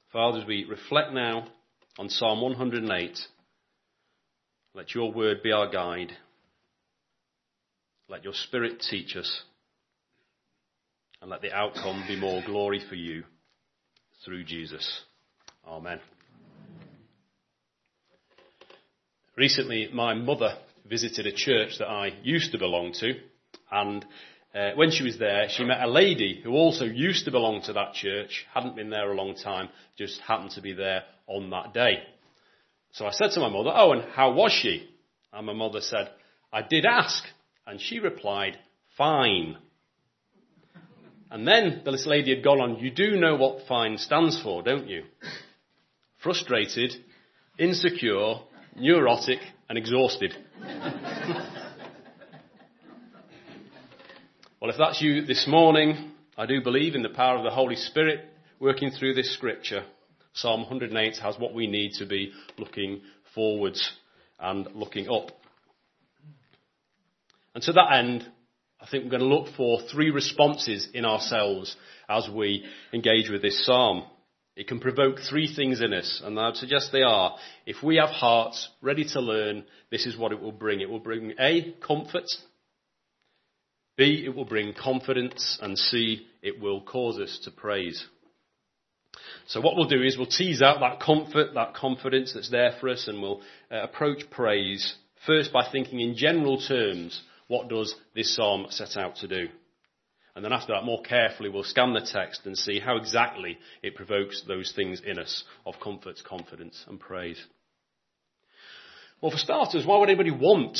Father, as we reflect now on Psalm 108, let your word be our guide. Let your Spirit teach us. And let the outcome be more glory for you through Jesus. Amen. Recently, my mother visited a church that I used to belong to, and when she was there, she met a lady who also used to belong to that church, hadn't been there a long time, just happened to be there on that day. So I said to my mother, "Oh, and how was she?" And my mother said, "I did ask." And she replied, "Fine." And then this lady had gone on, "You do know what fine stands for, don't you? Frustrated, insecure, neurotic, and exhausted." Well, if that's you this morning, I do believe in the power of the Holy Spirit working through this scripture. Psalm 108 has what we need to be looking forwards and looking up. And to that end, I think we're going to look for three responses in ourselves as we engage with this psalm. It can provoke three things in us, and I would suggest they are: if we have hearts ready to learn, this is what it will bring. It will bring A, comfort; B, it will bring confidence; and C, it will cause us to praise. So what we'll do is we'll tease out that comfort, that confidence that's there for us, and we'll approach praise first by thinking in general terms, what does this psalm set out to do? And then after that, more carefully, we'll scan the text and see how exactly it provokes those things in us of comfort, confidence, and praise. Well, for starters, why would anybody want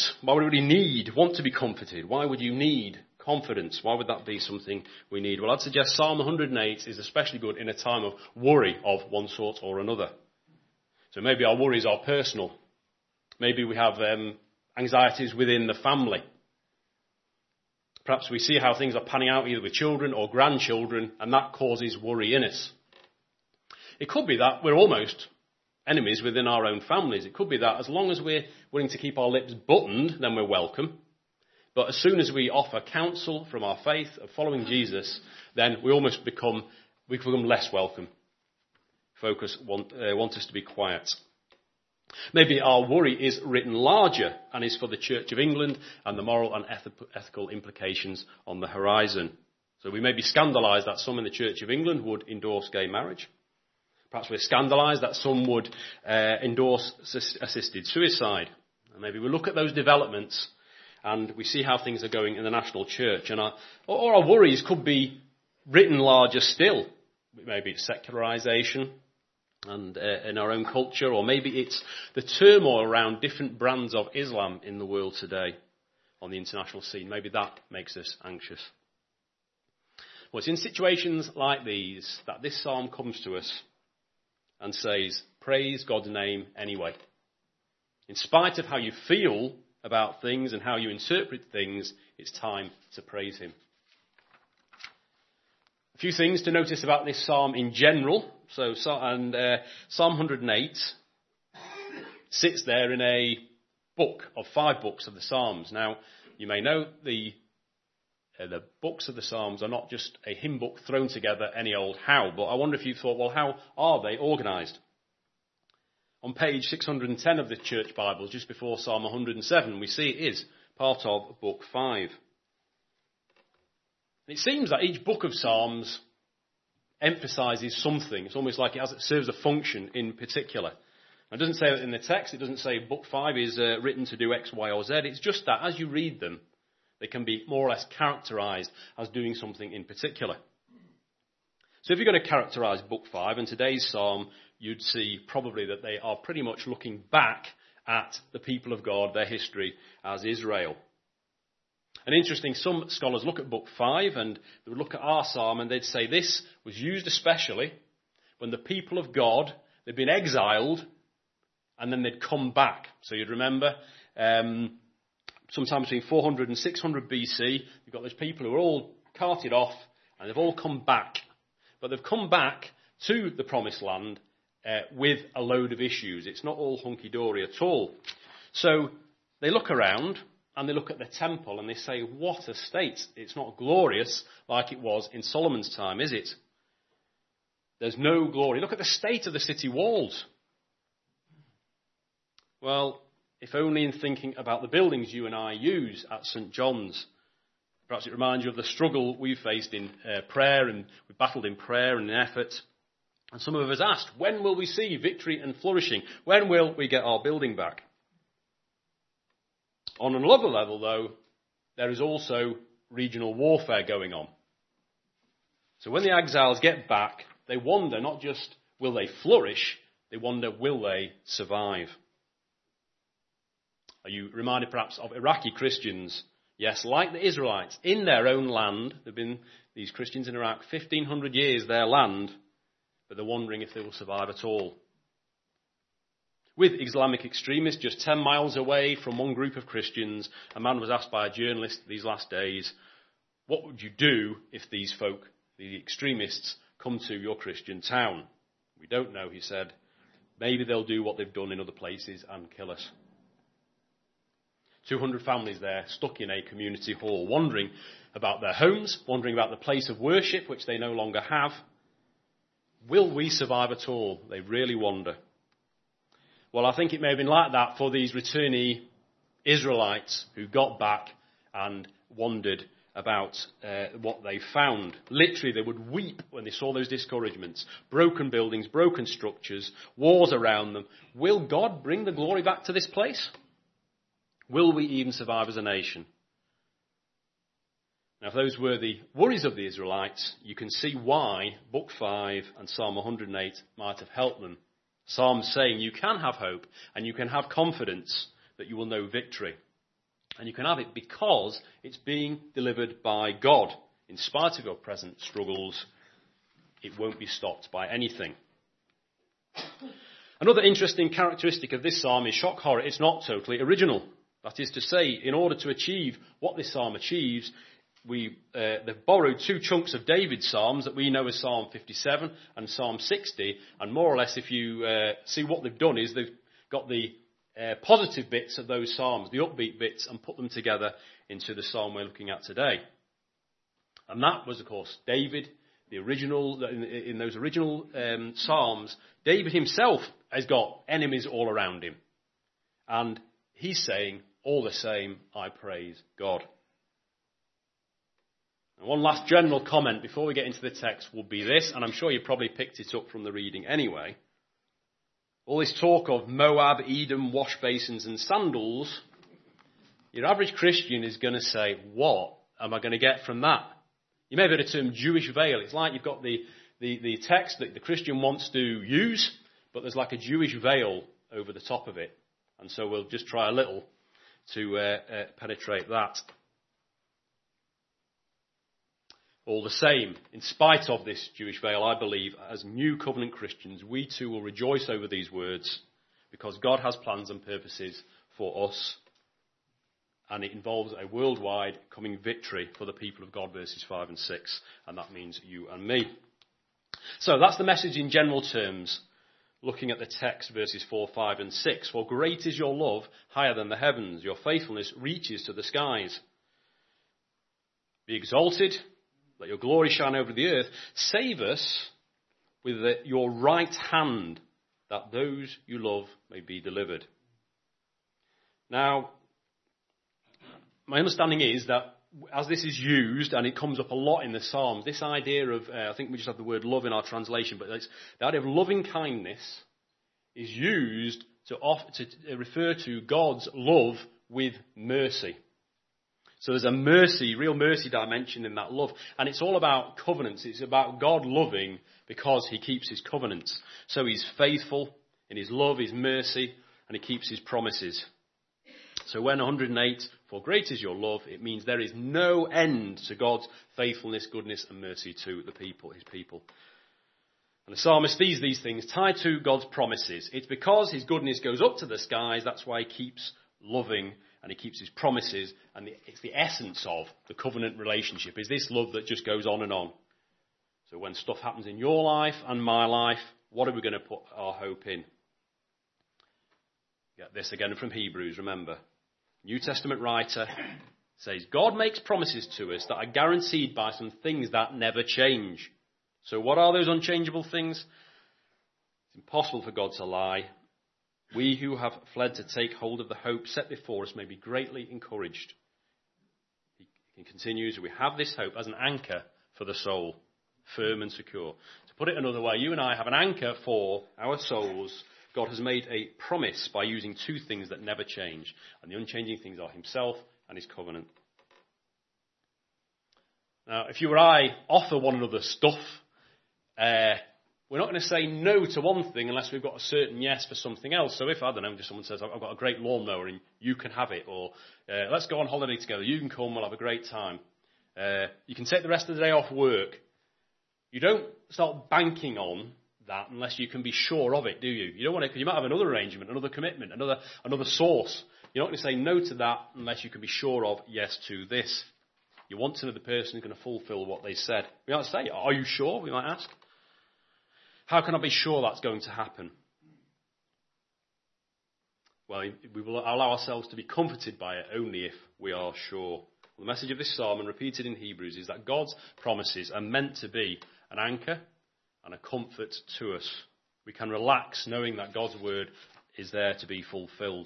to be comforted? Why would you need confidence? Why would that be something we need? Well, I'd suggest Psalm 108 is especially good in a time of worry of one sort or another. So maybe our worries are personal. Maybe we have anxieties within the family. Perhaps we see how things are panning out either with children or grandchildren, and that causes worry in us. It could be that we're almost enemies within our own families. It could be that as long as we're willing to keep our lips buttoned, then we're welcome. But as soon as we offer counsel from our faith of following Jesus, then we become less welcome. Folks want us to be quiet. Maybe our worry is written larger and is for the Church of England and the moral and ethical implications on the horizon. So we may be scandalised that some in the Church of England would endorse gay marriage. Perhaps we're scandalised that some would endorse assisted suicide. And maybe we look at those developments and we see how things are going in the national church. Or our worries could be written larger still. Maybe it's secularisation and in our own culture, or maybe it's the turmoil around different brands of Islam in the world today on the international scene. Maybe that makes us anxious. Well, it's in situations like these that this psalm comes to us and says, praise God's name anyway. In spite of how you feel about things and how you interpret things, it's time to praise him. A few things to notice about this psalm in general. Psalm 108 sits there in a book of 5 books of the Psalms. Now, you may know the books of the Psalms are not just a hymn book thrown together any old how, but I wonder if you thought, well, how are they organised? On page 610 of the Church Bibles, just before Psalm 107, we see it is part of Book 5. And it seems that each book of Psalms emphasises something. It's almost like it serves a function in particular. It doesn't say that in the text. It doesn't say Book 5 is written to do X, Y, or Z. It's just that as you read them, they can be more or less characterised as doing something in particular. So if you're going to characterise Book 5 and today's psalm, you'd see probably that they are pretty much looking back at the people of God, their history as Israel. And interesting, some scholars look at Book 5 and they would look at our psalm and they'd say this was used especially when the people of God, they'd been exiled and then they'd come back. So you'd remember sometime between 400 and 600 BC, you've got those people who are all carted off and they've all come back. But they've come back to the promised land with a load of issues. It's not all hunky-dory at all. So they look around and they look at the temple and they say, what a state. It's not glorious like it was in Solomon's time, is it? There's no glory. Look at the state of the city walls. Well, if only in thinking about the buildings you and I use at St. John's. Perhaps it reminds you of the struggle we've faced in prayer, and we've battled in prayer and in effort. And some of us asked, when will we see victory and flourishing? When will we get our building back? On another level, though, there is also regional warfare going on. So when the exiles get back, they wonder not just will they flourish, they wonder will they survive. Are you reminded perhaps of Iraqi Christians? Yes, like the Israelites, in their own land. There have been these Christians in Iraq, 1,500 years their land, but they're wondering if they will survive at all. With Islamic extremists just 10 miles away from one group of Christians, a man was asked by a journalist these last days, what would you do if these folk, the extremists, come to your Christian town? We don't know, he said. Maybe they'll do what they've done in other places and kill us. 200 families there, stuck in a community hall, wondering about their homes, wondering about the place of worship, which they no longer have. Will we survive at all? They really wonder. Well, I think it may have been like that for these returnee Israelites who got back and wondered about what they found. Literally, they would weep when they saw those discouragements. Broken buildings, broken structures, wars around them. Will God bring the glory back to this place? Will we even survive as a nation? Now, if those were the worries of the Israelites, you can see why Book 5 and Psalm 108 might have helped them. Psalms saying you can have hope and you can have confidence that you will know victory. And you can have it because it's being delivered by God. In spite of your present struggles, it won't be stopped by anything. Another interesting characteristic of this psalm is shock horror. It's not totally original. That is to say, in order to achieve what this psalm achieves, they've borrowed two chunks of David's psalms that we know as Psalm 57 and Psalm 60. And more or less, if you see what they've done is they've got the positive bits of those psalms, the upbeat bits, and put them together into the psalm we're looking at today. And that was, of course, David, the original, in those original psalms, David himself has got enemies all around him. And he's saying, all the same, I praise God. And one last general comment before we get into the text will be this, and I'm sure you probably picked it up from the reading anyway. All this talk of Moab, Edom, wash basins and sandals, your average Christian is going to say, what am I going to get from that? You may have heard the term Jewish veil. It's like you've got the text that the Christian wants to use, but there's like a Jewish veil over the top of it. And so we'll just try a little to penetrate that. All the same, in spite of this Jewish veil, I believe, as New Covenant Christians, we too will rejoice over these words because God has plans and purposes for us. And it involves a worldwide coming victory for the people of God, verses 5 and 6. And that means you and me. So that's the message in general terms. Looking at the text, verses 4, 5 and 6. For great is your love, higher than the heavens. Your faithfulness reaches to the skies. Be exalted. Let your glory shine over the earth. Save us with your right hand, that those you love may be delivered. Now, my understanding is that as this is used, and it comes up a lot in the Psalms, this idea of, I think we just have the word love in our translation, but the idea of loving kindness is used to refer to God's love with mercy. So there's a mercy, real mercy dimension in that love. And it's all about covenants. It's about God loving because he keeps his covenants. So he's faithful in his love, his mercy, and he keeps his promises. So when 108, for great is your love, it means there is no end to God's faithfulness, goodness, and mercy to the people, his people. And the psalmist sees these things tied to God's promises. It's because his goodness goes up to the skies, that's why he keeps loving and he keeps his promises, and it's the essence of the covenant relationship, is this love that just goes on and on. So when stuff happens in your life and my life, what are we going to put our hope in? Get this again from Hebrews, remember. New Testament writer says, God makes promises to us that are guaranteed by some things that never change. So what are those unchangeable things? It's impossible for God to lie. We who have fled to take hold of the hope set before us may be greatly encouraged. He continues, we have this hope as an anchor for the soul, firm and secure. To put it another way, you and I have an anchor for our souls. God has made a promise by using two things that never change. And the unchanging things are himself and his covenant. Now, if you or I offer one another stuff, we're not going to say no to one thing unless we've got a certain yes for something else. So if, I don't know, just someone says, I've got a great lawnmower and you can have it, or let's go on holiday together, you can come, we'll have a great time. You can take the rest of the day off work. You don't start banking on that unless you can be sure of it, do you? You don't want to, because you might have another arrangement, another commitment, another source. You're not going to say no to that unless you can be sure of yes to this. You want to know the person who's going to fulfill what they said. We might say, are you sure? We might ask. How can I be sure that's going to happen? Well, we will allow ourselves to be comforted by it only if we are sure. Well, the message of this psalm, and repeated in Hebrews, is that God's promises are meant to be an anchor and a comfort to us. We can relax knowing that God's word is there to be fulfilled.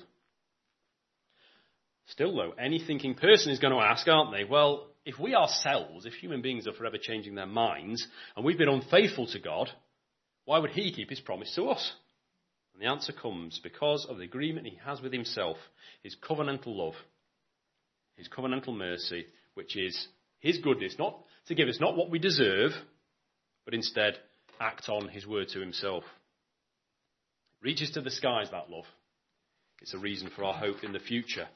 Still, though, any thinking person is going to ask, aren't they? Well, if we ourselves, if human beings are forever changing their minds, and we've been unfaithful to God, why would he keep his promise to us? And the answer comes because of the agreement he has with himself, his covenantal love, his covenantal mercy, which is his goodness, not to give us not what we deserve, but instead act on his word to himself. It reaches to the skies, that love. It's a reason for our hope in the future.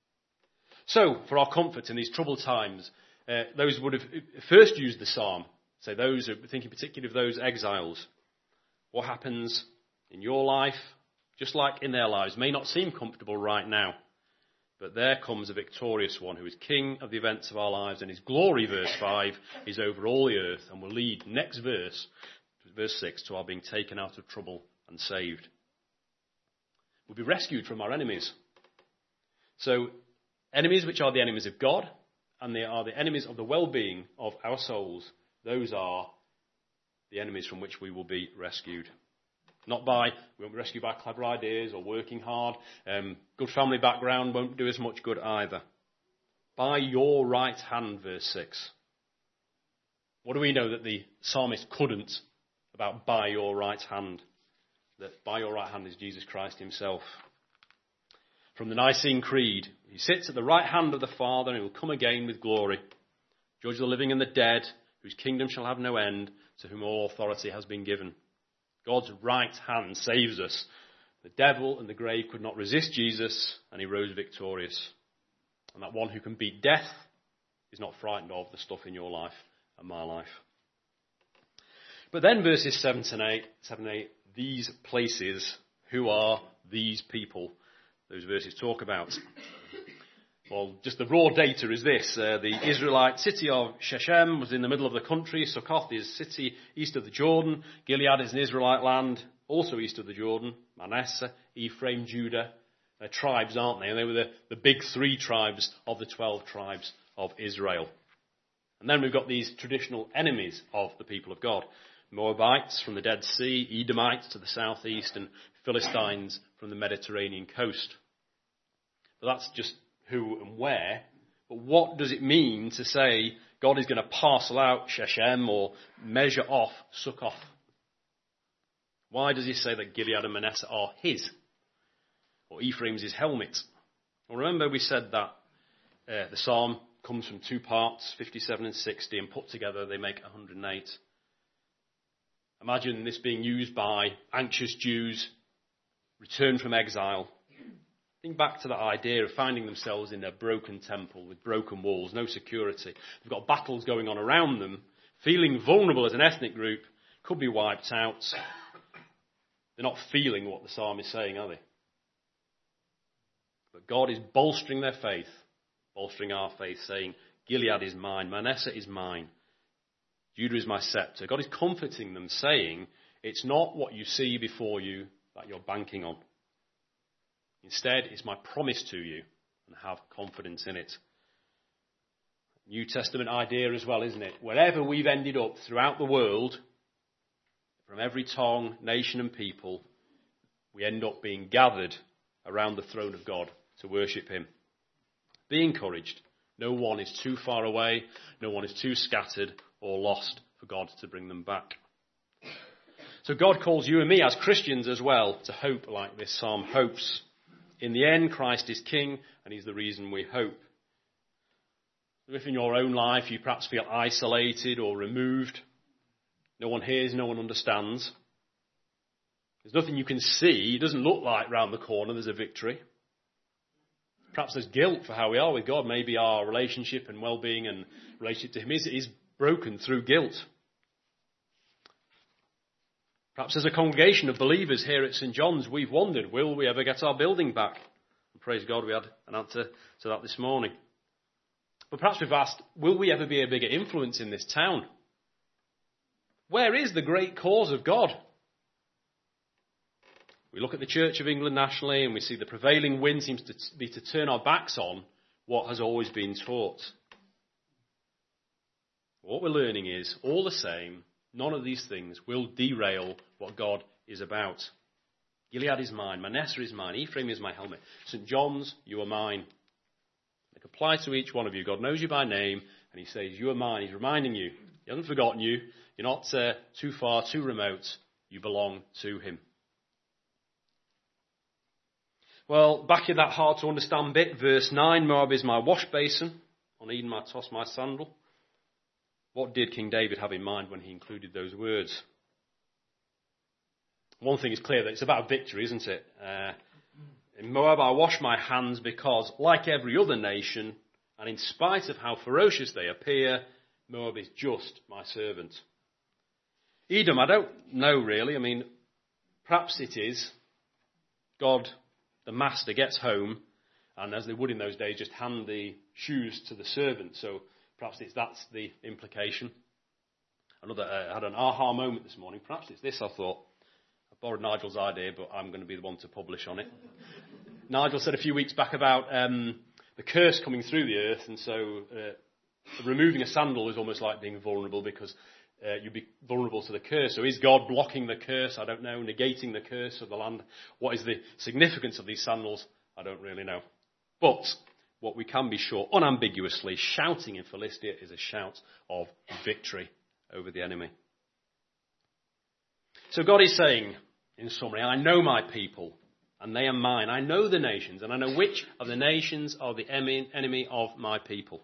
So, for our comfort in these troubled times, those would have first used the psalm. So those are thinking particularly of those exiles. What happens in your life, just like in their lives, may not seem comfortable right now. But there comes a victorious one who is king of the events of our lives, and his glory, verse 5, is over all the earth, and will lead, next verse 6, to our being taken out of trouble and saved. We'll be rescued from our enemies. So, enemies which are the enemies of God, and they are the enemies of the well-being of our souls, those are the enemies from which we will be rescued. We won't be rescued by clever ideas or working hard. Good family background won't do us much good either. By your right hand, verse 6. What do we know that the psalmist couldn't about by your right hand? That by your right hand is Jesus Christ himself. From the Nicene Creed, he sits at the right hand of the Father and he will come again with glory. Judge the living and the dead, whose kingdom shall have no end, to whom all authority has been given. God's right hand saves us. The devil and the grave could not resist Jesus, and he rose victorious. And that one who can beat death is not frightened of the stuff in your life and my life. But then verses 7 and 8, these places, who are these people? Those verses talk about. Well, just the raw data is this. The Israelite city of Shechem was in the middle of the country. Succoth is city east of the Jordan. Gilead is an Israelite land, also east of the Jordan. Manasseh, Ephraim, Judah. They're tribes, aren't they? And they were the big three tribes of the 12 tribes of Israel. And then we've got these traditional enemies of the people of God. Moabites from the Dead Sea, Edomites to the southeast, and Philistines from the Mediterranean coast. But that's just who and where. But what does it mean to say God is going to parcel out Shechem or measure off Succoth? Why does he say that Gilead and Manasseh are his? Or Ephraim's his helmet? Well, remember we said that the psalm comes from two parts, 57 and 60, and put together they make 108. Imagine this being used by anxious Jews returned from exile. Think back to that idea of finding themselves in a broken temple with broken walls, no security. They've got battles going on around them, feeling vulnerable as an ethnic group, could be wiped out. They're not feeling what the psalm is saying, are they? But God is bolstering their faith, bolstering our faith, saying, Gilead is mine, Manasseh is mine, Judah is my scepter. God is comforting them, saying, it's not what you see before you that you're banking on. Instead, it's my promise to you, and have confidence in it. New Testament idea as well, isn't it? Wherever we've ended up throughout the world, From every tongue, nation and people, we end up being gathered around the throne of God to worship him. Be encouraged. No one is too far away. No one is too scattered or lost for God to bring them back. So God calls you and me as Christians as well to hope like this psalm hopes. In the end, Christ is King, and he's the reason we hope. If in your own life you perhaps feel isolated or removed, no one hears, no one understands, there's nothing you can see, it doesn't look like round the corner there's a victory. Perhaps there's guilt for how we are with God. Maybe our relationship and well-being and relationship to him is broken through guilt. Perhaps as a congregation of believers here at St. John's, we've wondered, will we ever get our building back? And praise God, we had an answer to that this morning. But perhaps we've asked, will we ever be a bigger influence in this town? Where is the great cause of God? We look at the Church of England nationally and we see the prevailing wind seems to be to turn our backs on what has always been taught. What we're learning is, all the same, none of these things will derail what God is about. Gilead is mine, Manasseh is mine, Ephraim is my helmet. St. John's, you are mine. It applies to each one of you. God knows you by name and he says, you are mine. He's reminding you. He hasn't forgotten you. You're not too far, too remote. You belong to him. Well, back in that hard to understand bit, verse 9, Moab is my wash basin. On Eden I toss my sandal. What did King David have in mind when he included those words? One thing is clear, that it's about victory, isn't it? In Moab I wash my hands because, like every other nation, and in spite of how ferocious they appear, Moab is just my servant. Edom, I don't know really. I mean, perhaps it is. God, the master, gets home, and as they would in those days, just hand the shoes to the servant. So perhaps that's the implication. I had an aha moment this morning. Perhaps it's this, I thought. I borrowed Nigel's idea, but I'm going to be the one to publish on it. Nigel said a few weeks back about the curse coming through the earth, and so removing a sandal is almost like being vulnerable because you'd be vulnerable to the curse. So is God blocking the curse? I don't know. Negating the curse of the land? What is the significance of these sandals? I don't really know. But what we can be sure, unambiguously, shouting in Philistia is a shout of victory over the enemy. So God is saying, in summary, I know my people, and they are mine. I know the nations, and I know which of the nations are the enemy of my people.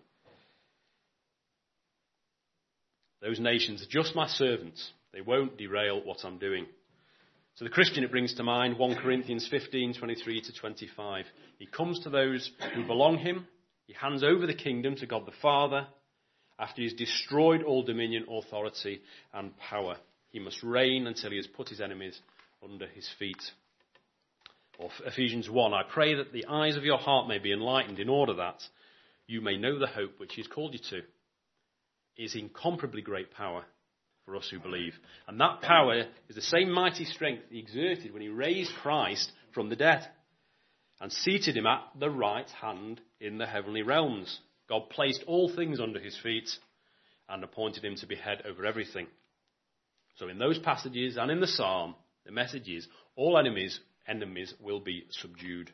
Those nations are just my servants. They won't derail what I'm doing. So the Christian, it brings to mind 1 Corinthians 15, 23 to 25. He comes to those who belong him. He hands over the kingdom to God the Father. After he's destroyed all dominion, authority and power, he must reign until he has put his enemies under his feet. Or Ephesians 1, I pray that the eyes of your heart may be enlightened in order that you may know the hope which he's called you to. Is incomparably great power for us who believe. And that power is the same mighty strength he exerted when he raised Christ from the dead and seated him at the right hand in the heavenly realms. God placed all things under his feet and appointed him to be head over everything. So in those passages and in the psalm, the message is all enemies will be subdued.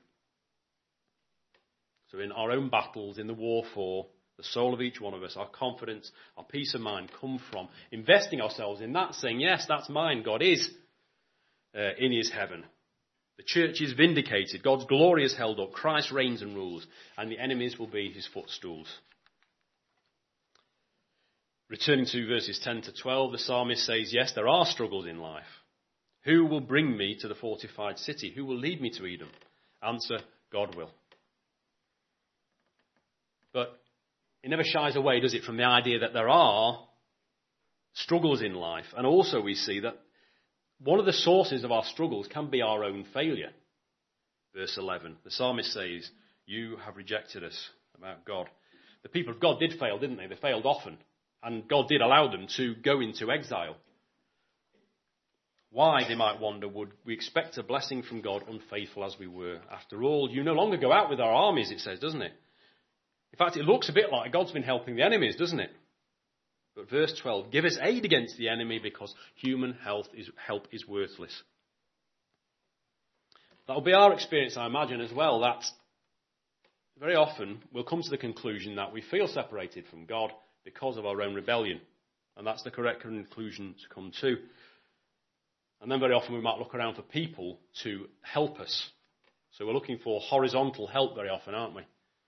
So in our own battles, in the war for the soul of each one of us, our confidence, our peace of mind come from investing ourselves in that, saying, yes, that's mine. God is in his heaven. The church is vindicated. God's glory is held up. Christ reigns and rules, and the enemies will be his footstools. Returning to verses 10 to 12, the psalmist says, yes, there are struggles in life. Who will bring me to the fortified city? Who will lead me to Edom? Answer, God will. But it never shies away, does it, from the idea that there are struggles in life. And also we see that one of the sources of our struggles can be our own failure. Verse 11, the psalmist says, you have rejected us, about God. The people of God did fail, didn't they? They failed often. And God did allow them to go into exile. Why, they might wonder, would we expect a blessing from God unfaithful as we were? After all, you no longer go out with our armies, it says, doesn't it? In fact, it looks a bit like God's been helping the enemies, doesn't it? But verse 12, give us aid against the enemy because human help is worthless. That will be our experience, I imagine, as well, that very often we'll come to the conclusion that we feel separated from God because of our own rebellion. And that's the correct conclusion to come to. And then very often we might look around for people to help us. So we're looking for horizontal help very often, aren't we?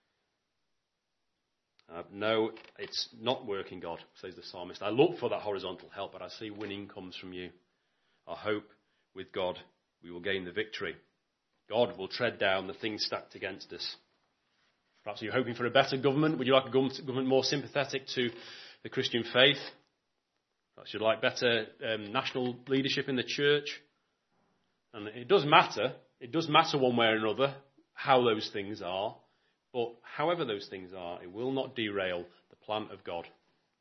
No, it's not working, God, says the psalmist. I look for that horizontal help, but I see winning comes from you. I hope with God we will gain the victory. God will tread down the things stacked against us. Perhaps you're hoping for a better government. Would you like a government more sympathetic to the Christian faith? Perhaps you'd like better national leadership in the church. And it does matter. It does matter one way or another how those things are. But however those things are, it will not derail the plan of God.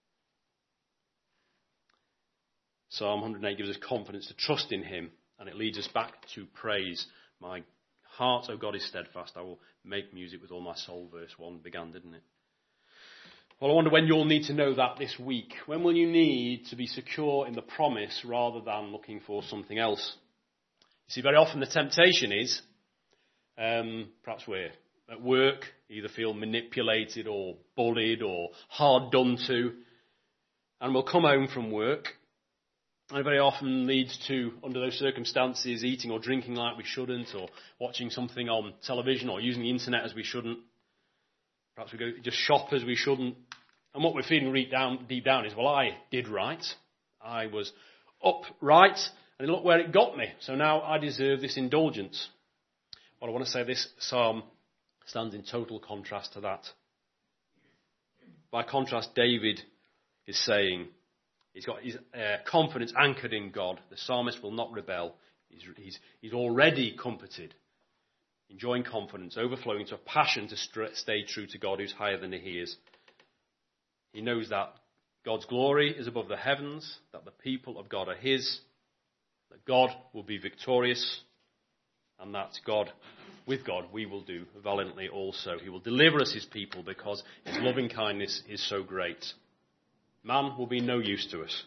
Psalm 108 gives us confidence to trust in him, and it leads us back to praise. My heart, O God, is steadfast. I will make music with all my soul. Verse 1 began, didn't it? Well, I wonder when you'll need to know that this week. When will you need to be secure in the promise rather than looking for something else? You see, very often the temptation is, perhaps we're at work, either feel manipulated or bullied or hard done to, and we'll come home from work, and it very often leads to, under those circumstances, eating or drinking like we shouldn't, or watching something on television, or using the internet as we shouldn't. Perhaps we go just shop as we shouldn't. And what we're feeling deep down is, well, I did right. I was upright, and look where it got me. So now I deserve this indulgence. Well, I want to say this psalm stands in total contrast to that. By contrast, David is saying he's got his confidence anchored in God. The psalmist will not rebel. He's already comforted, enjoying confidence, overflowing to a passion to stay true to God who's higher than he is. He knows that God's glory is above the heavens, that the people of God are his, that God will be victorious, and that with God we will do valiantly also. He will deliver us his people because his loving kindness is so great. Man will be no use to us.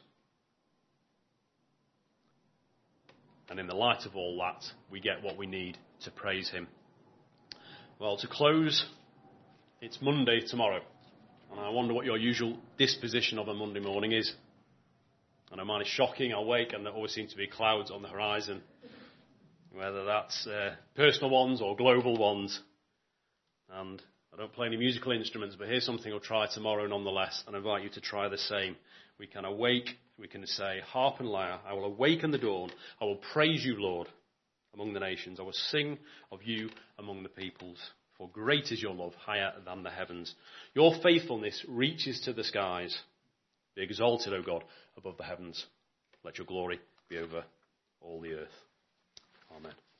And in the light of all that, we get what we need to praise him. Well, to close, it's Monday tomorrow. And I wonder what your usual disposition of a Monday morning is. I know mine is shocking. I wake and there always seem to be clouds on the horizon, whether that's personal ones or global ones. And I don't play any musical instruments, but here's something I'll try tomorrow nonetheless, and I invite you to try the same. We can awake, we can say, harp and lyre, I will awaken the dawn, I will praise you, Lord, among the nations. I will sing of you among the peoples. For great is your love, higher than the heavens. Your faithfulness reaches to the skies. Be exalted, O God, above the heavens. Let your glory be over all the earth. Amen.